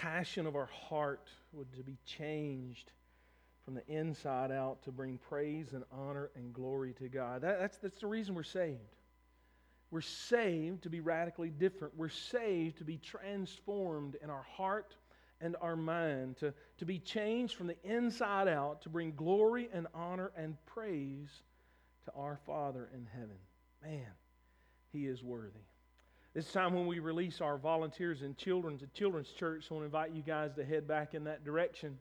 passion of our heart would to be changed from the inside out to bring praise and honor and glory to God. That's the reason we're saved. We're saved to be radically different. We're saved to be transformed in our heart and our mind, to be changed from the inside out, to bring glory and honor and praise to our Father in heaven. Man, He is worthy. This time when we release our volunteers and children to Children's Church, I want to invite you guys to head back in that direction.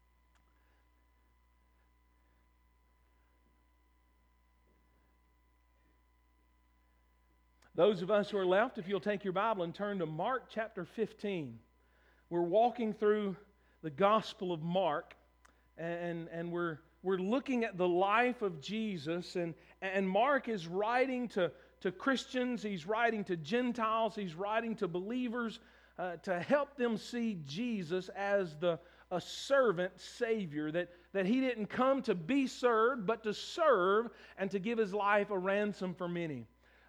Those of us who are left, if you'll take your Bible and turn to Mark chapter 15. We're walking through the Gospel of Mark, and we're looking at the life of Jesus, and Mark is writing to Christians, he's writing to Gentiles, he's writing to believers to help them see Jesus as a servant Savior, that He didn't come to be served, but to serve and to give His life a ransom for many.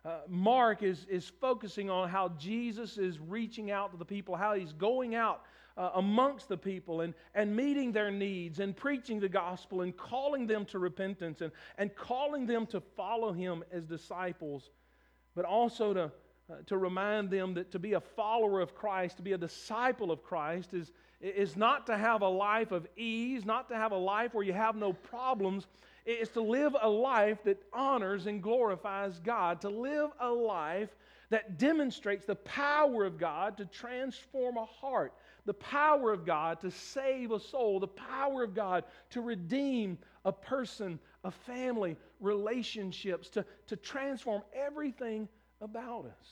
Mark is focusing on how Jesus is reaching out to the people, how He's going out amongst the people and meeting their needs and preaching the gospel and calling them to repentance and calling them to follow Him as disciples, but also to remind them that to be a follower of Christ, to be a disciple of Christ is not to have a life of ease, not to have a life where you have no problems. It's to live a life that honors and glorifies God, to live a life that demonstrates the power of God to transform a heart, the power of God to save a soul, the power of God to redeem a person, a family, relationships, to transform everything about us.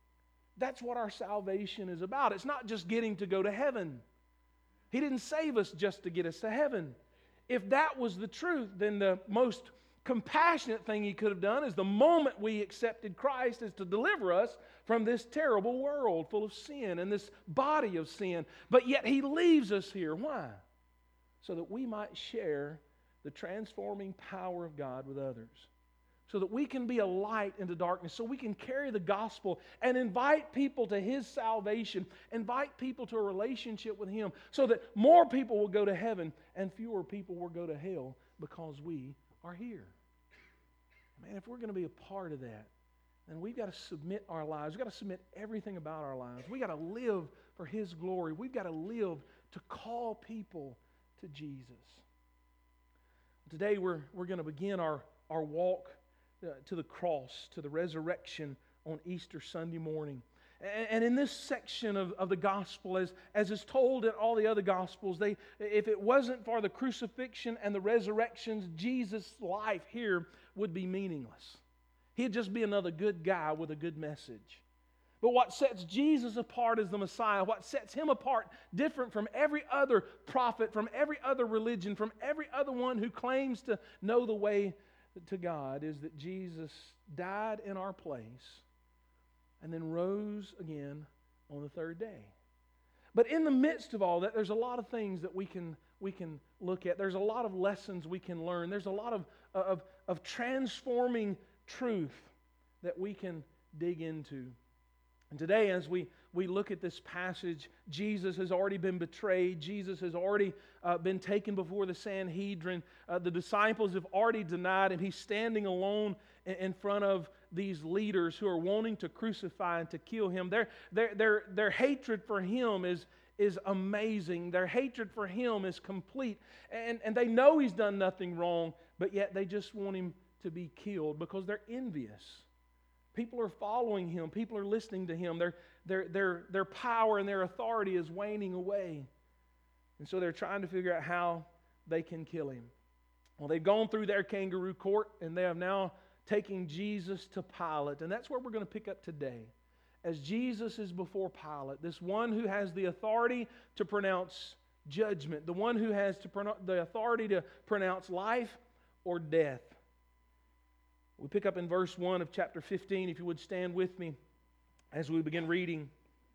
That's what our salvation is about. It's not just getting to go to heaven. He didn't save us just to get us to heaven. If that was the truth, then the most compassionate thing He could have done is the moment we accepted Christ is to deliver us from this terrible world full of sin and this body of sin. But yet He leaves us here. Why? So that we might share the transforming power of God with others. So that we can be a light into darkness, so we can carry the gospel and invite people to His salvation, invite people to a relationship with Him, so that more people will go to heaven and fewer people will go to hell because we are here. Man, if we're going to be a part of that, then we've got to submit our lives. We've got to submit everything about our lives. We've got to live for His glory. We've got to live to call people to Jesus. Today we're going to begin our walk to the cross, to the resurrection on Easter Sunday morning. And in this section of the gospel, as is told in all the other gospels, if it wasn't for the crucifixion and the resurrections, Jesus' life here would be meaningless. He'd just be another good guy with a good message. But what sets Jesus apart as the Messiah, what sets Him apart different from every other prophet, from every other religion, from every other one who claims to know the way to God, is that Jesus died in our place and then rose again on the third day. But in the midst of all that, there's a lot of things that we can look at. There's a lot of lessons we can learn. There's a lot of transforming truth that we can dig into. And today, as we look at this passage, Jesus has already been betrayed. Jesus has already been taken before the Sanhedrin. The disciples have already denied Him. He's standing alone in front of these leaders who are wanting to crucify and to kill Him. Their hatred for Him is amazing. Their hatred for Him is complete. And they know He's done nothing wrong, but yet they just want Him to be killed because they're envious. People are following Him. People are listening to Him. Their power and their authority is waning away. And so they're trying to figure out how they can kill Him. Well, they've gone through their kangaroo court, and they have now taken Jesus to Pilate. And that's where we're going to pick up today. As Jesus is before Pilate, this one who has the authority to pronounce judgment, the one who has the authority to pronounce life or death. We pick up in verse 1 of chapter 15, if you would stand with me as we begin reading.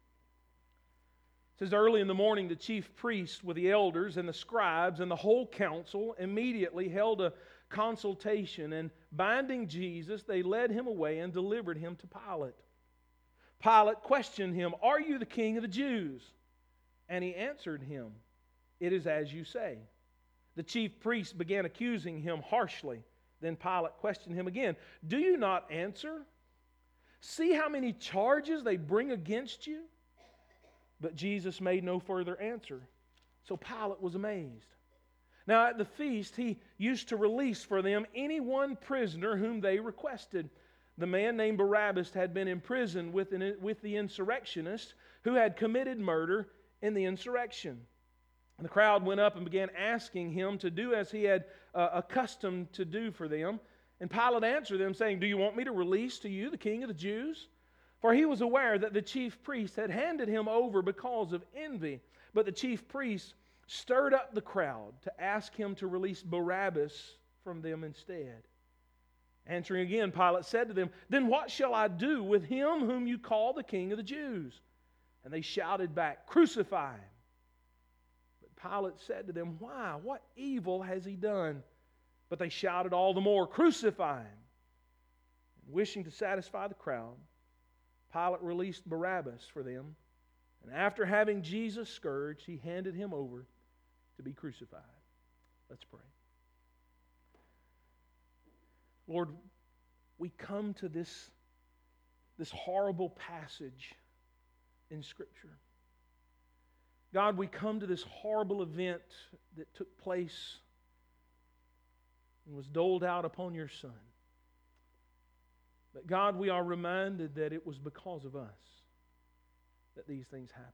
It says, "Early in the morning the chief priests with the elders and the scribes and the whole council immediately held a consultation, and binding Jesus, they led Him away and delivered Him to Pilate. Pilate questioned Him, 'Are you the king of the Jews?' And he answered him, "It is as you say." The chief priests began accusing him harshly. Then Pilate questioned him again, "Do you not answer? See how many charges they bring against you?" But Jesus made no further answer. So Pilate was amazed. Now at the feast, he used to release for them any one prisoner whom they requested. The man named Barabbas had been imprisoned with the insurrectionists who had committed murder in the insurrection. And the crowd went up and began asking him to do as he had accustomed to do for them. And Pilate answered them, saying, "Do you want me to release to you the king of the Jews?" For he was aware that the chief priests had handed him over because of envy. But the chief priests stirred up the crowd to ask him to release Barabbas from them instead. Answering again, Pilate said to them, "Then what shall I do with him whom you call the king of the Jews?" And they shouted back, "Crucify him." But Pilate said to them, "Why? What evil has he done?" But they shouted all the more, "Crucify him." And wishing to satisfy the crowd, Pilate released Barabbas for them. And after having Jesus scourged, he handed him over to be crucified. Let's pray. Lord, we come to this horrible passage in Scripture. God, we come to this horrible event that took place and was doled out upon your Son. But God, we are reminded that it was because of us that these things happened.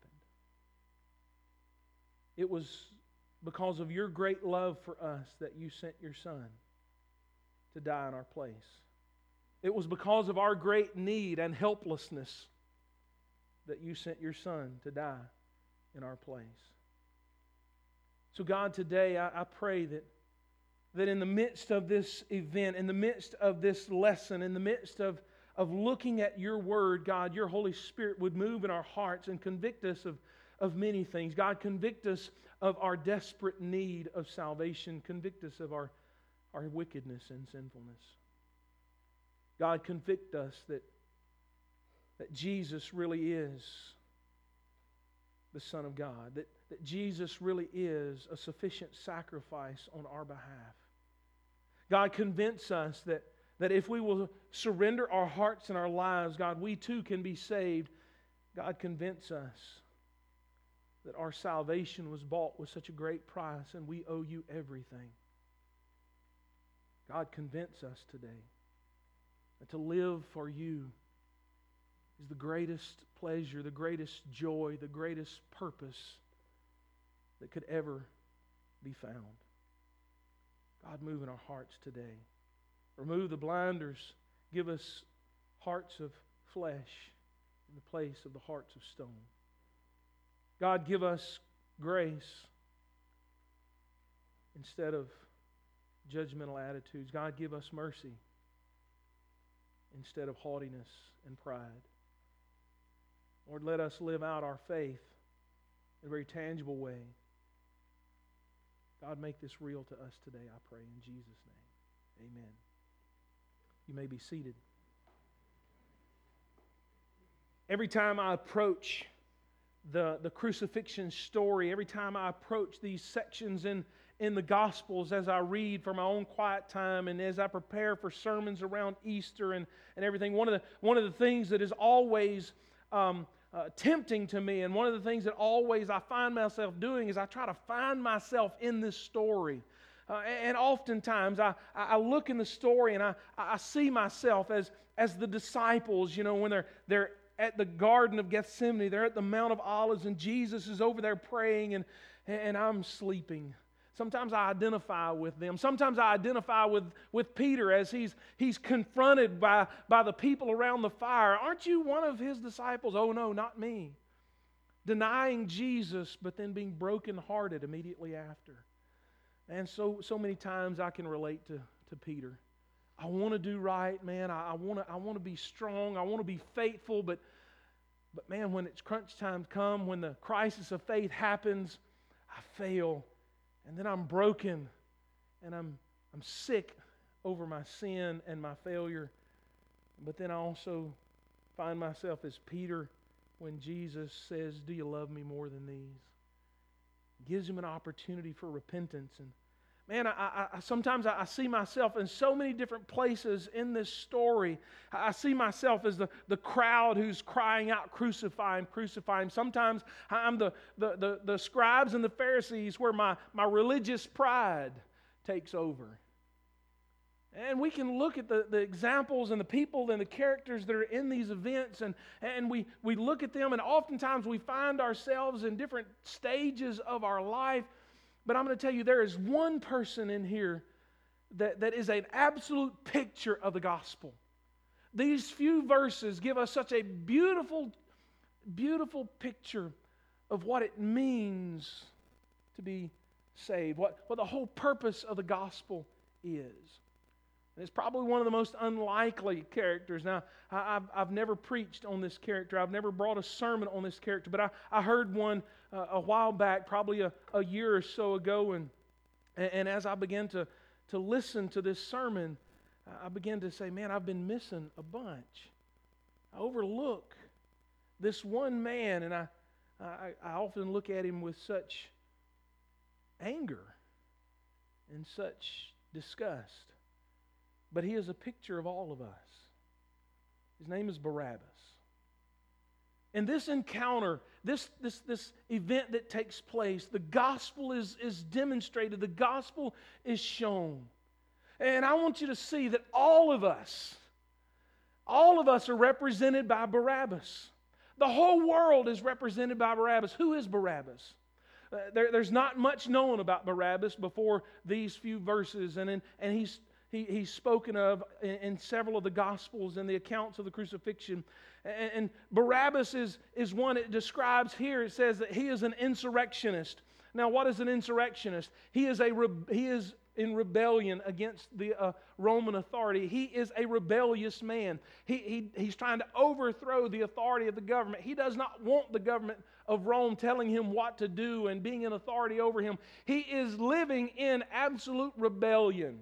It was because of your great love for us that you sent your Son to die in our place. It was because of our great need and helplessness that you sent your Son to die in our place. So God, today I pray that in the midst of this event, in the midst of this lesson, in the midst of looking at your word, God, your Holy Spirit would move in our hearts and convict us of many things. God, convict us of our desperate need of salvation. Convict us of our wickedness and sinfulness. God, convict us that Jesus really is the Son of God, that Jesus really is a sufficient sacrifice on our behalf. God, convince us that if we will surrender our hearts and our lives, God, we too can be saved. God, convince us that our salvation was bought with such a great price and we owe you everything. God, convince us today that to live for you is the greatest pleasure, the greatest joy, the greatest purpose that could ever be found. God, move in our hearts today. Remove the blinders. Give us hearts of flesh in the place of the hearts of stone. God, give us grace instead of judgmental attitudes. God, give us mercy instead of haughtiness and pride. Lord, let us live out our faith in a very tangible way. God, make this real to us today, I pray, in Jesus' name. Amen. You may be seated. Every time I approach the crucifixion story, every time I approach these sections in the Gospels as I read for my own quiet time and as I prepare for sermons around Easter and everything, one of the things that is always tempting to me, and one of the things that always I find myself doing, is I try to find myself in this story. And oftentimes I look in the story and I see myself as the disciples, when they're at the Garden of Gethsemane, they're at the Mount of Olives, and Jesus is over there praying, and I'm sleeping. Sometimes I identify with them. Sometimes I identify with Peter as he's confronted by the people around the fire. Aren't you one of his disciples? Oh no, not me. Denying Jesus, but then being brokenhearted immediately after. And so many times I can relate to Peter. I want to do right, man. I want to be strong. I want to be faithful, but man, when it's crunch time come, when the crisis of faith happens, I fail. And then I'm broken, and I'm sick over my sin and my failure. But then I also find myself as Peter when Jesus says, "Do you love me more than these?" gives him an opportunity for repentance. And man, sometimes I see myself in so many different places in this story. I see myself as the crowd who's crying out, "Crucify him, crucify him." Sometimes I'm the scribes and the Pharisees where my religious pride takes over. And we can look at the examples and the people and the characters that are in these events, and we look at them, and oftentimes we find ourselves in different stages of our life. But I'm going to tell you, there is one person in here that is an absolute picture of the gospel. These few verses give us such a beautiful, beautiful picture of what it means to be saved, what the whole purpose of the gospel is. And it's probably one of the most unlikely characters. Now, I've never preached on this character. I've never brought a sermon on this character, but I heard one a while back, probably a year or so ago, and as I began to listen to this sermon, I began to say, man, I've been missing a bunch. I overlook this one man, and I often look at him with such anger and such disgust. But he is a picture of all of us. His name is Barabbas. In this encounter, this event that takes place, the gospel is demonstrated, the gospel is shown. And I want you to see that all of us are represented by Barabbas. The whole world is represented by Barabbas. Who is Barabbas? There's not much known about Barabbas before these few verses, and he's spoken of in several of the Gospels and the accounts of the crucifixion. And Barabbas is one it describes here. It says that he is an insurrectionist. Now, what is an insurrectionist? He is in rebellion against the Roman authority. He is a rebellious man. He's trying to overthrow the authority of the government. He does not want the government of Rome telling him what to do and being an authority over him. He is living in absolute rebellion.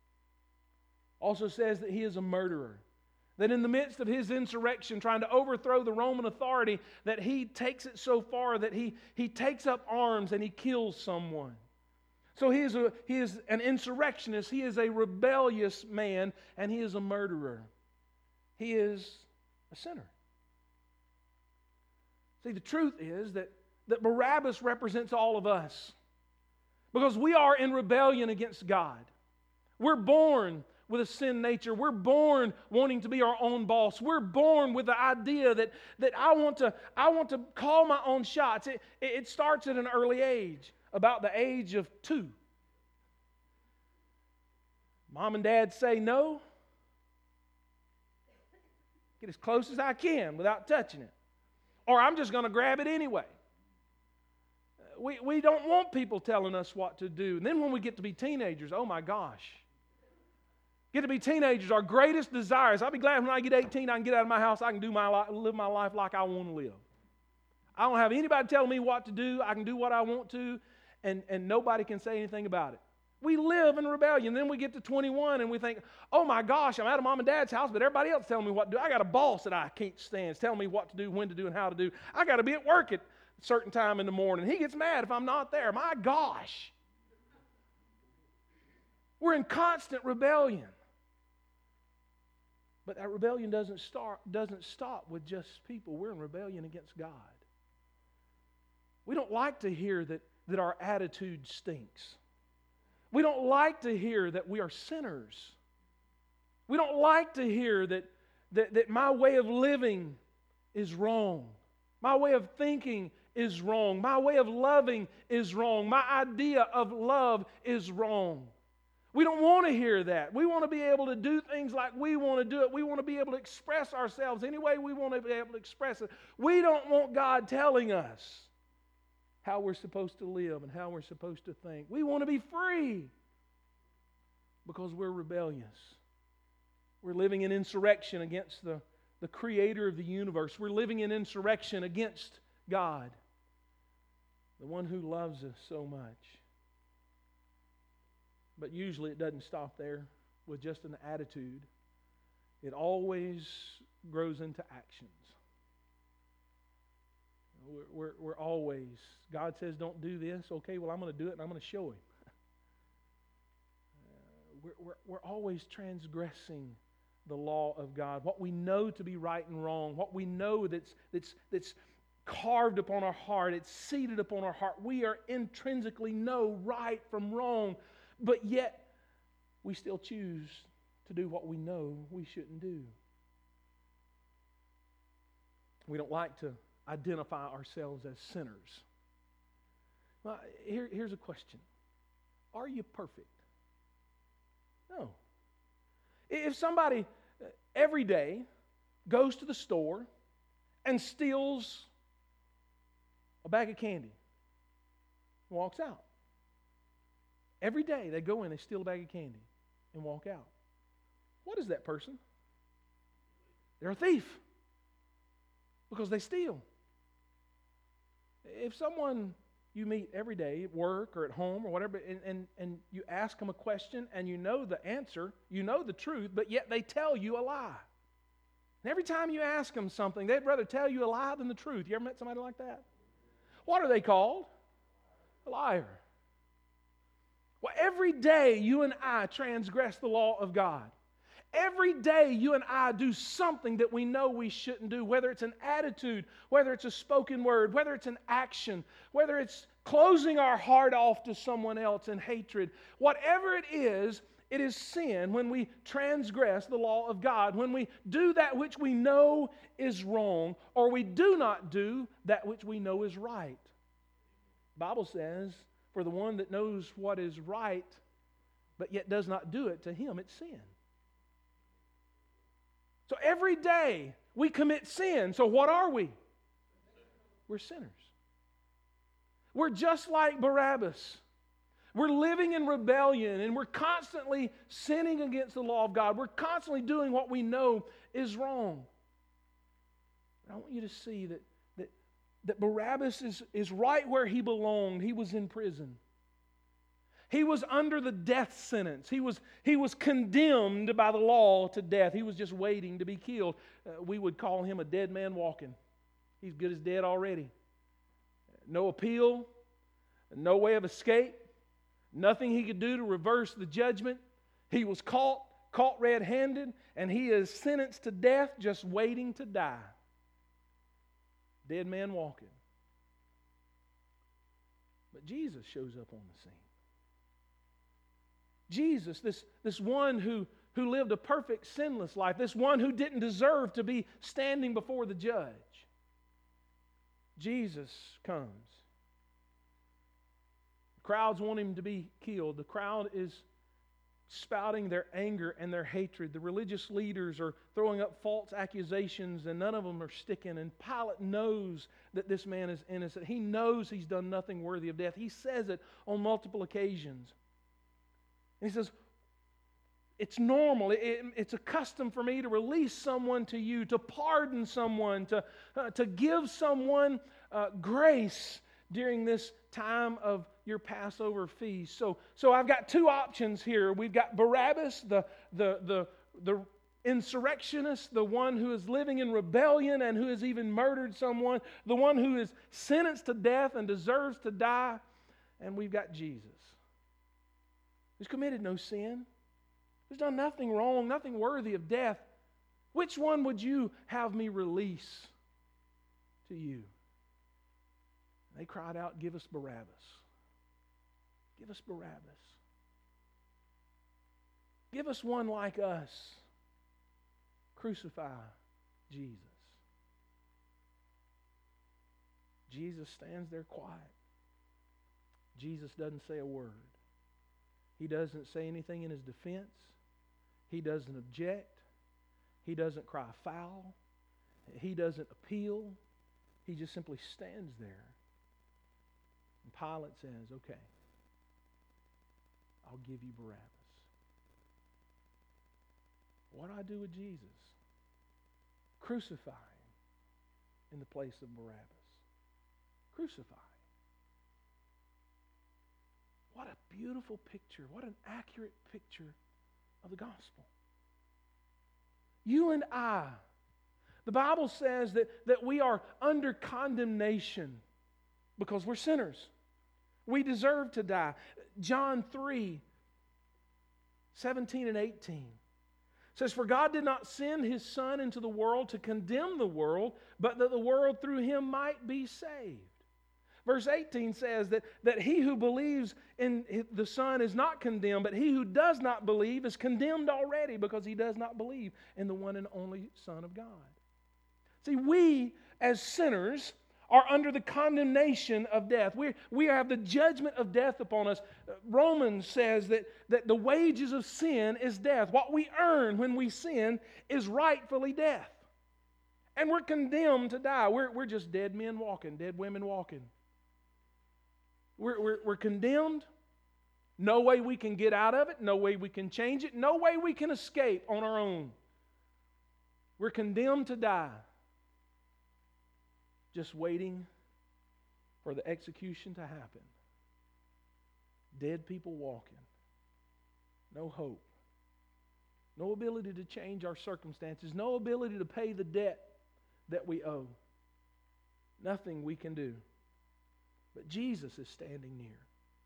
Also says that he is a murderer. That in the midst of his insurrection, trying to overthrow the Roman authority, that he takes it so far that he takes up arms and he kills someone. So he is an insurrectionist, he is a rebellious man, and he is a murderer. He is a sinner. See, the truth is that Barabbas represents all of us. Because we are in rebellion against God. We're born with a sin nature. We're born wanting to be our own boss. We're born with the idea that I want to call my own shots. It starts at an early age, about the age of 2. Mom and Dad say no. Get as close as I can without touching it. Or I'm just going to grab it anyway. We don't want people telling us what to do. And then when we get to be teenagers, oh my gosh. Get to be teenagers, our greatest desires. I'll be glad when I get 18, I can get out of my house, I can live my life like I want to live. I don't have anybody telling me what to do. I can do what I want to, and nobody can say anything about it. We live in rebellion. Then we get to 21 and we think, oh my gosh, I'm out of Mom and Dad's house, but everybody else is telling me what to do. I got a boss that I can't stand. It's telling me what to do, when to do, and how to do. I got to be at work at a certain time in the morning. He gets mad if I'm not there. My gosh. We're in constant rebellion. But that rebellion doesn't stop with just people. We're in rebellion against God. We don't like to hear that our attitude stinks. We don't like to hear that we are sinners. We don't like to hear that my way of living is wrong. My way of thinking is wrong. My way of loving is wrong. My idea of love is wrong. We don't want to hear that. We want to be able to do things like we want to do it. We want to be able to express ourselves any way we want to be able to express it. We don't want God telling us how we're supposed to live and how we're supposed to think. We want to be free because we're rebellious. We're living in insurrection against the creator of the universe. We're living in insurrection against God, the one who loves us so much. But usually it doesn't stop there with just an attitude. It always grows into actions. We're always, God says don't do this. Okay, well, I'm going to do it and I'm going to show Him. We're always transgressing the law of God. What we know to be right and wrong, what we know that's carved upon our heart, it's seated upon our heart. We are intrinsically know right from wrong, but yet we still choose to do what we know we shouldn't do. We don't like to identify ourselves as sinners. Well, here's a question. Are you perfect? No. If somebody every day goes to the store and steals a bag of candy, walks out. Every day they go in, they steal a bag of candy and walk out. What is that person? They're a thief because they steal. If someone you meet every day at work or at home or whatever, and you ask them a question and you know the answer, you know the truth, but yet they tell you a lie. And every time you ask them something, they'd rather tell you a lie than the truth. You ever met somebody like that? What are they called? A liar. Well, every day you and I transgress the law of God. Every day you and I do something that we know we shouldn't do, whether it's an attitude, whether it's a spoken word, whether it's an action, whether it's closing our heart off to someone else in hatred. Whatever it is sin when we transgress the law of God, when we do that which we know is wrong, or we do not do that which we know is right. The Bible says, for the one that knows what is right, but yet does not do it, to him it's sin. So every day we commit sin. So what are we? We're sinners. We're just like Barabbas. We're living in rebellion and we're constantly sinning against the law of God. We're constantly doing what we know is wrong. But I want you to see that Barabbas is right where he belonged. He was in prison. He was under the death sentence. He was condemned by the law to death. He was just waiting to be killed. We would call him a dead man walking. He's good as dead already. No appeal, no way of escape, nothing he could do to reverse the judgment. He was caught red-handed, and he is sentenced to death just waiting to die. Dead man walking. But Jesus shows up on the scene. Jesus, this one who lived a perfect, sinless life, this one who didn't deserve to be standing before the judge. Jesus comes. The crowds want him to be killed. The crowd is spouting their anger and their hatred. The religious leaders are throwing up false accusations, and none of them are sticking. And Pilate knows that this man is innocent. He knows he's done nothing worthy of death. He says it on multiple occasions. And he says, it's normal, it's a custom for me to release someone to you, to pardon someone, to give someone grace during this time of your Passover feast. So I've got two options here. We've got Barabbas, the insurrectionist, the one who is living in rebellion and who has even murdered someone, the one who is sentenced to death and deserves to die. And we've got Jesus, who's committed no sin, who's done nothing wrong, nothing worthy of death. Which one would you have me release to you? They cried out, give us Barabbas. Give us Barabbas. Give us one like us. Crucify Jesus. Jesus stands there quiet. Jesus doesn't say a word. He doesn't say anything in his defense. He doesn't object. He doesn't cry foul. He doesn't appeal. He just simply stands there. And Pilate says, okay, I'll give you Barabbas. What do I do with Jesus? Crucify him in the place of Barabbas. Crucify. What a beautiful picture. What an accurate picture of the gospel. You and I The Bible says that we are under condemnation because we're sinners. We deserve to die. John 3, 17 and 18 says, "For God did not send His Son into the world to condemn the world, but that the world through Him might be saved." Verse 18 says that he who believes in the Son is not condemned, but he who does not believe is condemned already because he does not believe in the one and only Son of God. See, we as sinners are under the condemnation of death. We have the judgment of death upon us. Romans says that the wages of sin is death. What we earn when we sin is rightfully death. And we're condemned to die. We're just dead men walking, dead women walking. We're condemned. No way we can get out of it. No way we can change it. No way we can escape on our own. We're condemned to die. Just waiting for the execution to happen. Dead people walking. No hope. No ability to change our circumstances. No ability to pay the debt that we owe. Nothing we can do. But Jesus is standing near.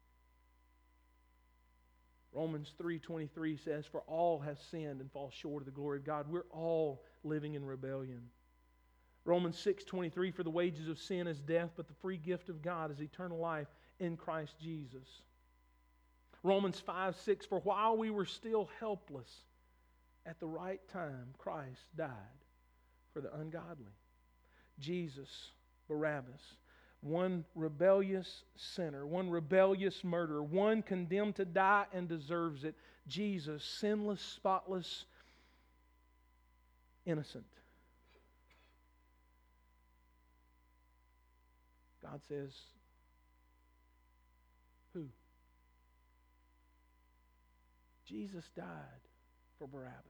Romans 3:23 says, "For all have sinned and fall short of the glory of God." We're all living in rebellion. Romans 6:23, "For the wages of sin is death, but the free gift of God is eternal life in Christ Jesus." Romans 5:6, "For while we were still helpless, at the right time Christ died for the ungodly." Jesus, Barabbas, one rebellious sinner, one rebellious murderer, one condemned to die and deserves it. Jesus, sinless, spotless, innocent. God says, who? Jesus died for Barabbas.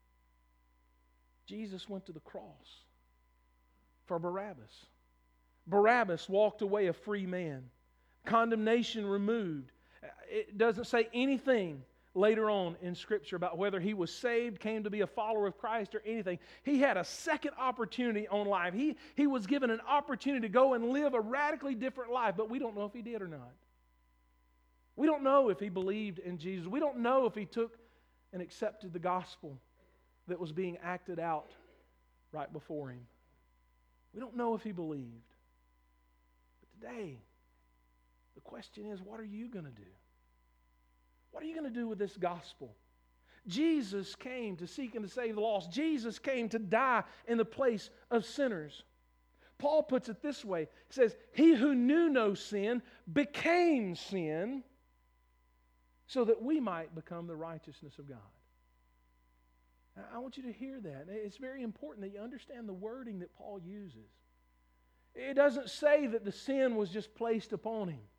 Jesus went to the cross for Barabbas. Barabbas walked away a free man. Condemnation removed. It doesn't say anything later on in Scripture about whether he was saved, came to be a follower of Christ, or anything. He had a second opportunity on life. He was given an opportunity to go and live a radically different life, but we don't know if he did or not. We don't know if he believed in Jesus. We don't know if he took and accepted the gospel that was being acted out right before him. We don't know if he believed. Today, the question is, what are you going to do? What are you going to do with this gospel? Jesus came to seek and to save the lost. Jesus came to die in the place of sinners. Paul puts it this way. He says, "He who knew no sin became sin so that we might become the righteousness of God." Now, I want you to hear that. It's very important that you understand the wording that Paul uses. It doesn't say that the sin was just placed upon him.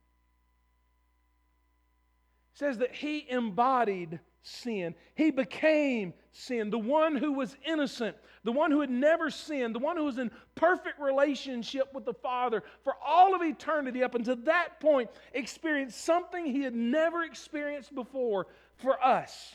It says that he embodied sin. He became sin. The one who was innocent, the one who had never sinned, the one who was in perfect relationship with the Father for all of eternity up until that point, experienced something he had never experienced before for us.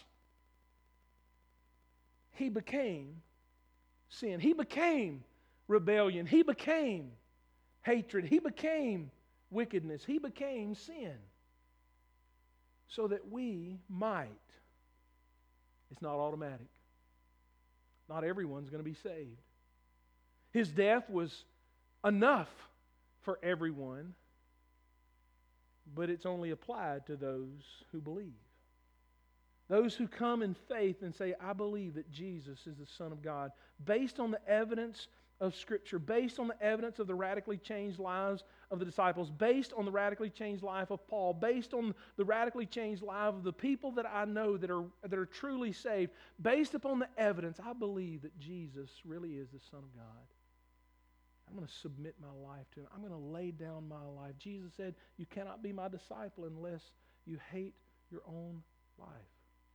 He became sin. He became rebellion. He became hatred. He became wickedness. He became sin. So that we might. It's not automatic. Not everyone's going to be saved. His death was enough for everyone, but it's only applied to those who believe. Those who come in faith and say, "I believe that Jesus is the Son of God," based on the evidence of Scripture, based on the evidence of the radically changed lives of the disciples, based on the radically changed life of Paul, based on the radically changed life of the people that I know that are truly saved, based upon the evidence, I believe that Jesus really is the Son of God. I'm going to submit my life to Him. I'm going to lay down my life. Jesus said, "You cannot be my disciple unless you hate your own life."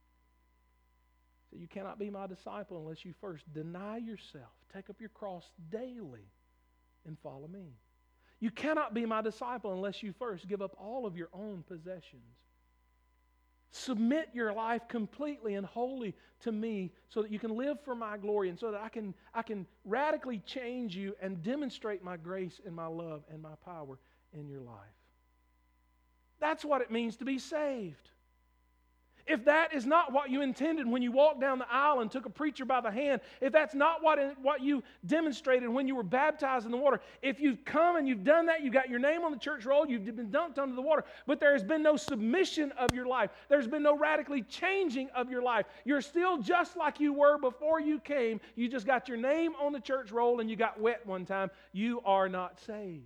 So you cannot be my disciple unless you first deny yourself, take up your cross daily, and follow me. You cannot be my disciple unless you first give up all of your own possessions Submit your life completely and wholly to me so that you can live for my glory and so that I can radically change you and demonstrate my grace and my love and my power in your life. That's what it means to be saved. If that is not what you intended when you walked down the aisle and took a preacher by the hand, if that's not what you demonstrated when you were baptized in the water, if you've come and you've done that, you've got your name on the church roll, you've been dunked under the water, but there has been no submission of your life, there's been no radically changing of your life, you're still just like you were before you came, you just got your name on the church roll and you got wet one time, you are not saved.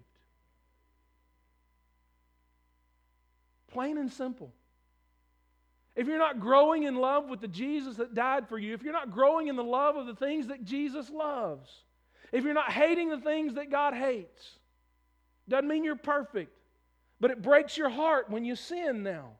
Plain and simple. If you're not growing in love with the Jesus that died for you, if you're not growing in the love of the things that Jesus loves, if you're not hating the things that God hates, doesn't mean you're perfect, but it breaks your heart when you sin now.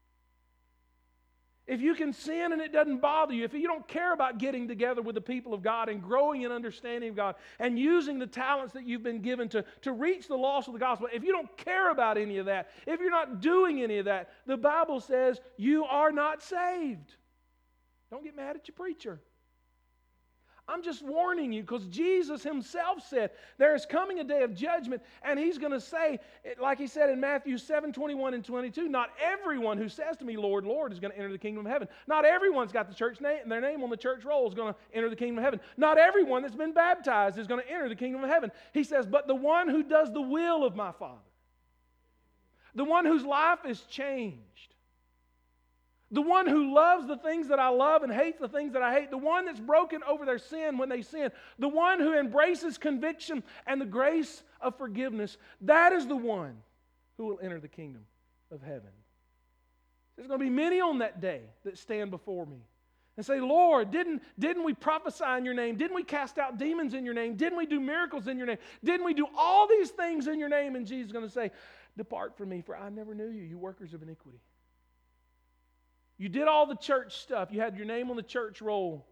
If you can sin and it doesn't bother you, if you don't care about getting together with the people of God and growing in understanding of God and using the talents that you've been given to reach the lost of the gospel, if you don't care about any of that, if you're not doing any of that, the Bible says you are not saved. Don't get mad at your preacher. I'm just warning you because Jesus himself said there is coming a day of judgment, and he's going to say, like he said in Matthew 7:21 and 22, not everyone who says to me, Lord, Lord, is going to enter the kingdom of heaven. Not everyone's got the church name, their name on the church roll is going to enter the kingdom of heaven. Not everyone that's been baptized is going to enter the kingdom of heaven. He says, but the one who does the will of my Father, the one whose life is changed, the one who loves the things that I love and hates the things that I hate, the one that's broken over their sin when they sin, the one who embraces conviction and the grace of forgiveness, that is the one who will enter the kingdom of heaven. There's going to be many on that day that stand before me and say, Lord, didn't we prophesy in your name? Didn't we cast out demons in your name? Didn't we do miracles in your name? Didn't we do all these things in your name? And Jesus is going to say, depart from me, for I never knew you, you workers of iniquity. You did all the church stuff. You had your name on the church roll.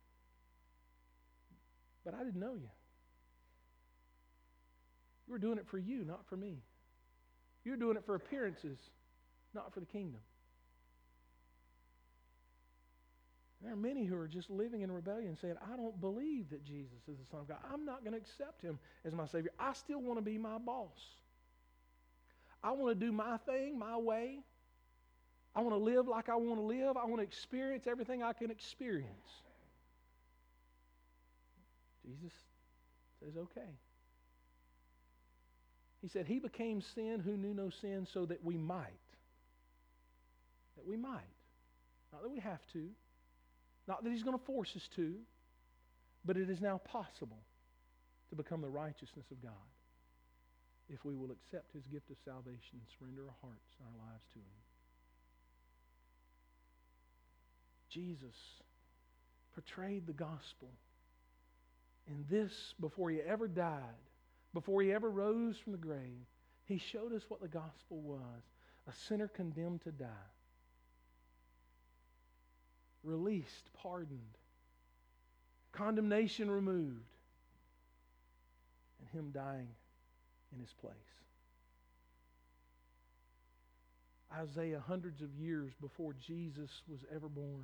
But I didn't know you. You were doing it for you, not for me. You were doing it for appearances, not for the kingdom. And there are many who are just living in rebellion saying, I don't believe that Jesus is the Son of God. I'm not going to accept him as my Savior. I still want to be my boss. I want to do my thing, my way. I want to live like I want to live. I want to experience everything I can experience. Jesus says, okay. He said, he became sin who knew no sin so that we might. That we might. Not that we have to. Not that he's going to force us to. But it is now possible to become the righteousness of God if we will accept his gift of salvation and surrender our hearts and our lives to him. Jesus portrayed the gospel in this before he ever died, before he ever rose from the grave. He showed us what the gospel was, a sinner condemned to die, released, pardoned, condemnation removed, and him dying in his place. Isaiah, hundreds of years before Jesus was ever born,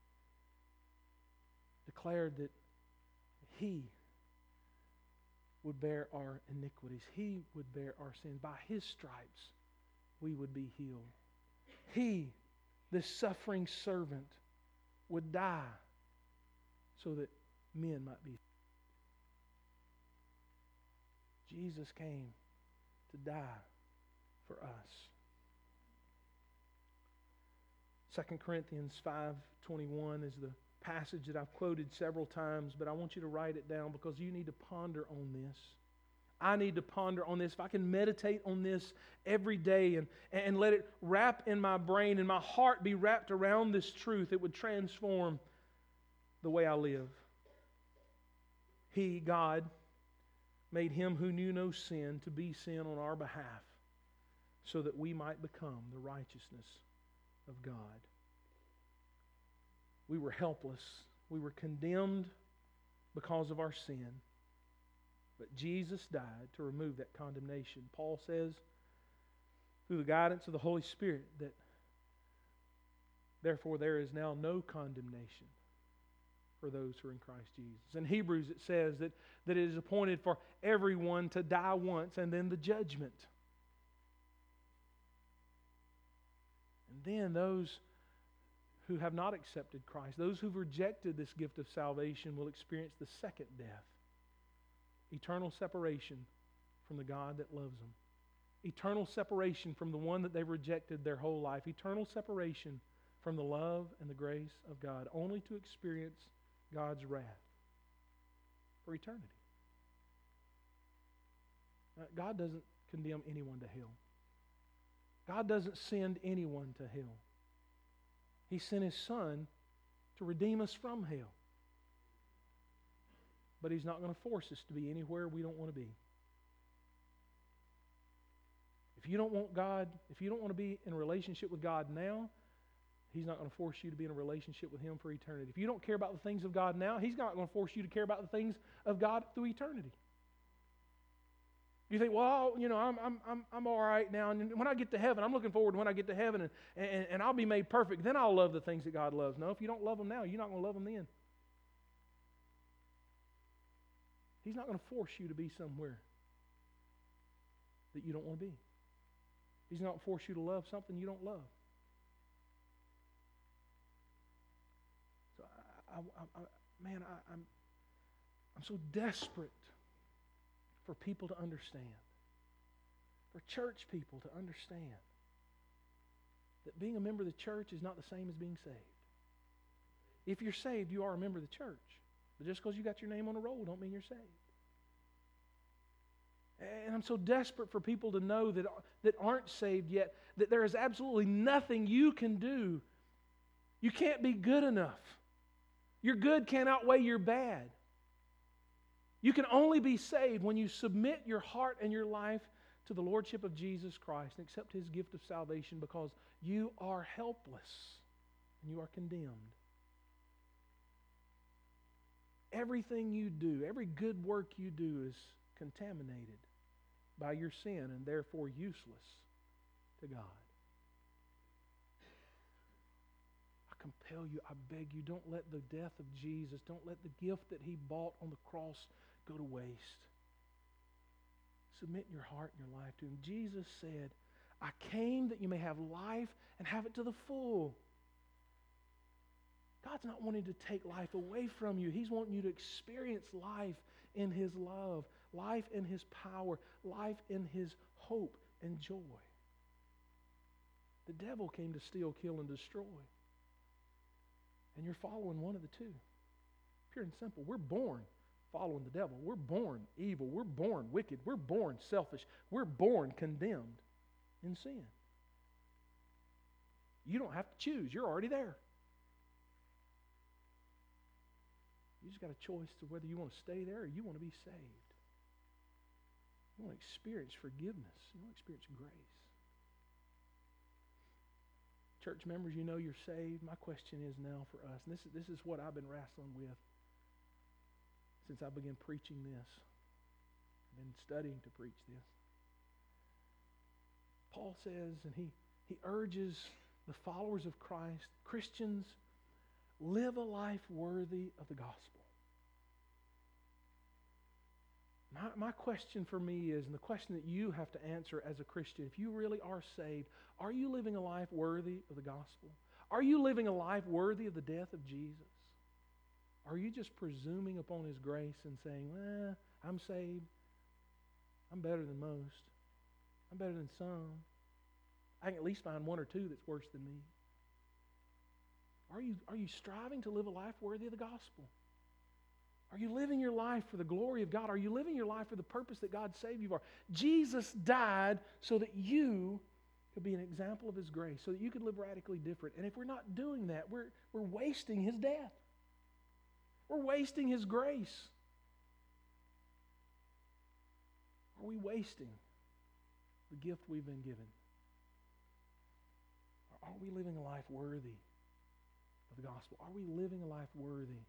declared that he would bear our iniquities. He would bear our sin. By his stripes, we would be healed. He, this suffering servant, would die so that men might be. Jesus came to die for us. 2 Corinthians 5:21 is the passage that I've quoted several times, but I want you to write it down because you need to ponder on this. I need to ponder on this. If I can meditate on this every day and let it wrap in my brain and my heart be wrapped around this truth, it would transform the way I live. He, God, made him who knew no sin to be sin on our behalf so that we might become the righteousness of God. We were helpless. We were condemned because of our sin. But Jesus died to remove that condemnation. Paul says, through the guidance of the Holy Spirit, that Therefore, there is now no condemnation for those who are in Christ Jesus. In Hebrews it says that it is appointed for everyone to die once and then the judgment. And then those who have not accepted Christ, those who've rejected this gift of salvation, will experience the second death. Eternal separation from the God that loves them. Eternal separation from the one that they've rejected their whole life. Eternal separation from the love and the grace of God, only to experience God's wrath for eternity. God doesn't condemn anyone to hell. God doesn't send anyone to hell. He sent His Son to redeem us from hell. But He's not going to force us to be anywhere we don't want to be. If you don't want God, if you don't want to be in a relationship with God now, He's not going to force you to be in a relationship with Him for eternity. If you don't care about the things of God now, He's not going to force you to care about the things of God through eternity. You think, well, I'm all right now, and when I get to heaven, I'm looking forward to when I get to heaven, and I'll be made perfect. Then I'll love the things that God loves. No, if you don't love Him now, you're not going to love Him then. He's not going to force you to be somewhere that you don't want to be. He's not going to force you to love something you don't love. So, I'm so desperate for people to understand, for church people to understand that being a member of the church is not the same as being saved. If you're saved, you are a member of the church. But just because you got your name on a roll don't mean you're saved. And I'm so desperate for people to know that aren't saved yet, that there is absolutely nothing you can do. You can't be good enough. Your good can't outweigh your bad. You can only be saved when you submit your heart and your life to the Lordship of Jesus Christ and accept His gift of salvation, because you are helpless and you are condemned. Everything you do, every good work you do is contaminated by your sin and therefore useless to God. I compel you, I beg you, don't let the death of Jesus, don't let the gift that He bought on the cross go to waste. Submit your heart and your life to Him. Jesus said, I came that you may have life and have it to the full. God's not wanting to take life away from you. He's wanting you to experience life in His love, life in His power, life in His hope and joy. The devil came to steal, kill, and destroy. And you're following one of the two. Pure and simple. We're born following the devil. We're born evil. We're born wicked. We're born selfish. We're born condemned in sin. You don't have to choose. You're already there. You just got a choice to whether you want to stay there or you want to be saved. You want to experience forgiveness. You want to experience grace. Church members, you know you're saved. My question is now for us, and this is what I've been wrestling with since I began preaching this. I've been studying to preach this. Paul says, and he urges the followers of Christ, Christians, live a life worthy of the gospel. My question for me is, and the question that you have to answer as a Christian, if you really are saved, are you living a life worthy of the gospel? Are you living a life worthy of the death of Jesus? Are you just presuming upon His grace and saying, well, I'm saved. I'm better than most. I'm better than some. I can at least find one or two that's worse than me. Are you striving to live a life worthy of the gospel? Are you living your life for the glory of God? Are you living your life for the purpose that God saved you for? Jesus died so that you could be an example of His grace, so that you could live radically different. And if we're not doing that, we're wasting His death. We're wasting His grace. Are we wasting the gift we've been given? Or are we living a life worthy of the gospel? Are we living a life worthy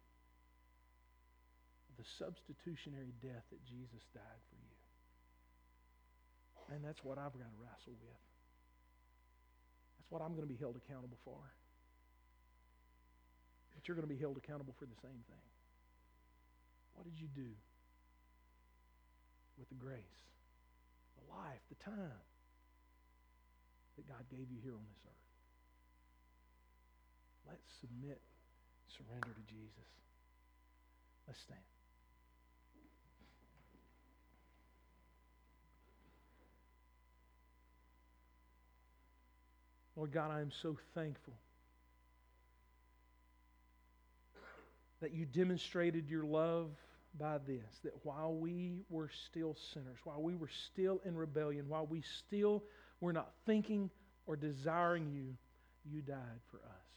of the substitutionary death that Jesus died for you? And that's what I've got to wrestle with. That's what I'm going to be held accountable for. But you're going to be held accountable for the same thing. What did you do with the grace, the life, the time that God gave you here on this earth? Let's submit, surrender to Jesus. Let's stand. Lord God, I am so thankful that you demonstrated your love by this, that while we were still sinners, while we were still in rebellion, while we still were not thinking or desiring you, you died for us.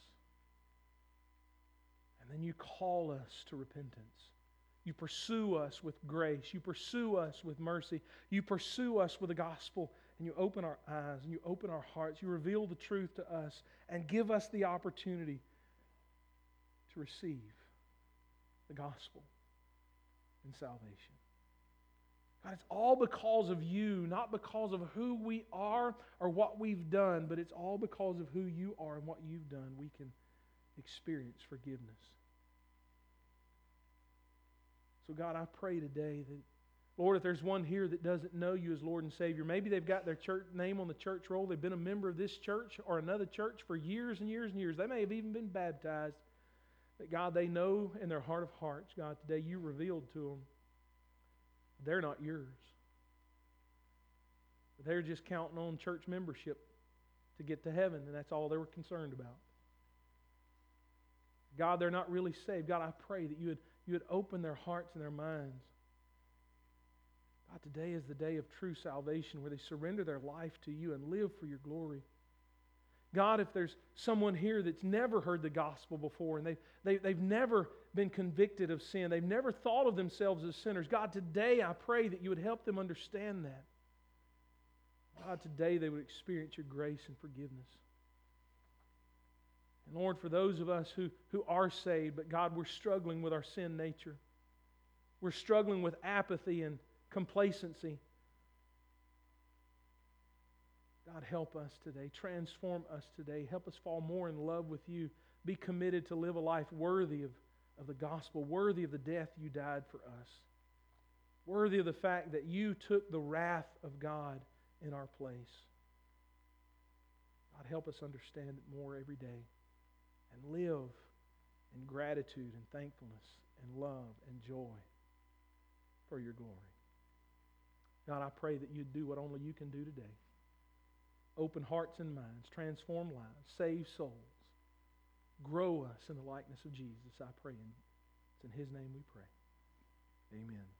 And then you call us to repentance. You pursue us with grace. You pursue us with mercy. You pursue us with the gospel. And you open our eyes and you open our hearts. You reveal the truth to us and give us the opportunity to receive the gospel and salvation. God, it's all because of you, not because of who we are or what we've done, but it's all because of who you are and what you've done. We can experience forgiveness. So God, I pray today that, Lord, if there's one here that doesn't know you as Lord and Savior, maybe they've got their church name on the church roll, they've been a member of this church or another church for years and years and years. They may have even been baptized. But God, they know in their heart of hearts, God, today you revealed to them they're not yours. They're just counting on church membership to get to heaven, and that's all they were concerned about. God, they're not really saved. God, I pray that you would open their hearts and their minds. God, today is the day of true salvation where they surrender their life to you and live for your glory. God, if there's someone here that's never heard the gospel before and they've never been convicted of sin, they've never thought of themselves as sinners, God, today I pray that you would help them understand that. God, today they would experience your grace and forgiveness. And Lord, for those of us who are saved, but God, we're struggling with our sin nature. We're struggling with apathy and complacency. God, help us today. Transform us today. Help us fall more in love with you. Be committed to live a life worthy of the gospel, worthy of the death you died for us, worthy of the fact that you took the wrath of God in our place. God, help us understand it more every day and live in gratitude and thankfulness and love and joy for your glory. God, I pray that you'd do what only you can do today. Open hearts and minds, transform lives, save souls. Grow us in the likeness of Jesus, I pray. It's in His name we pray. Amen.